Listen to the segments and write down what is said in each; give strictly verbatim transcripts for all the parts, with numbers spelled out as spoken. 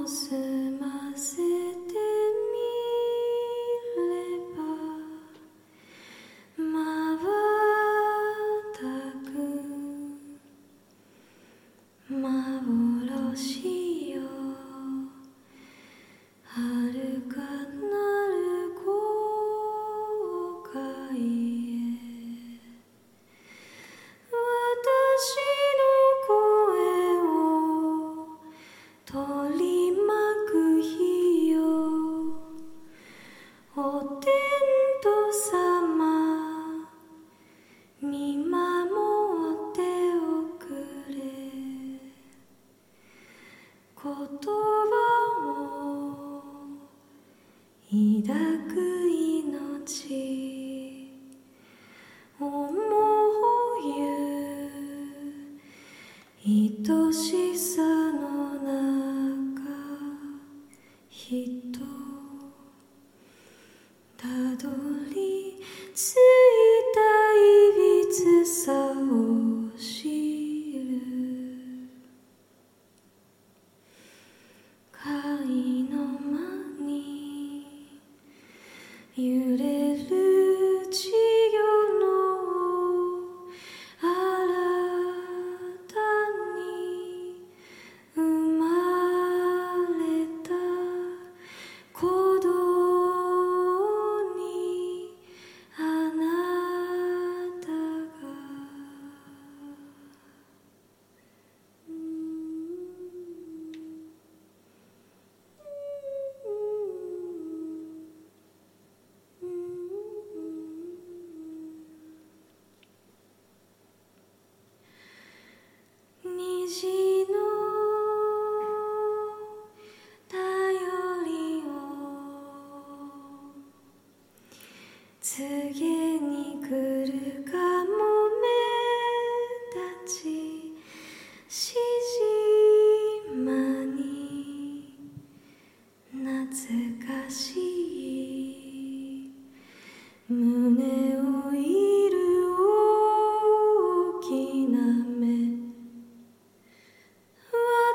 済ませてみればまばたく幻よ遥かなる航海へ私の声を取り巻く日よお天道様見守っておくれ言葉を抱く命思ゆ愛しさの中人たどり着いたいびつさを知る貝の間に揺れる稚魚の新たに生まれた鼓動にあなたが虹の頼りを告げに来るかもめ立ちしじまに懐かしい胸をいる大きな目私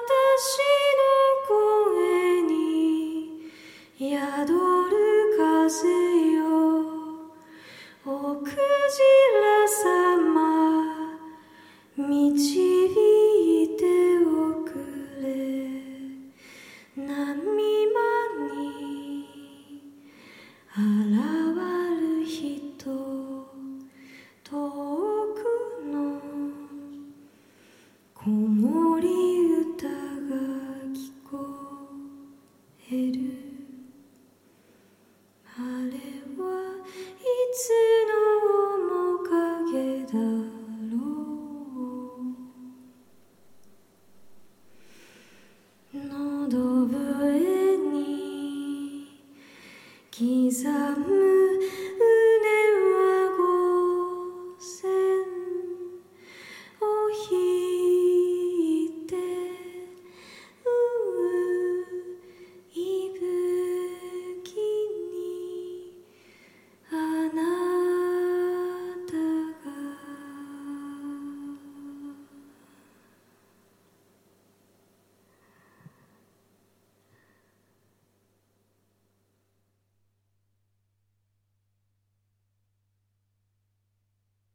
の声に宿る風よおクジラ様導いておくれ波間に現る人遠くの子守歌が聞こえるあれはいつの面影だろう喉笛に刻む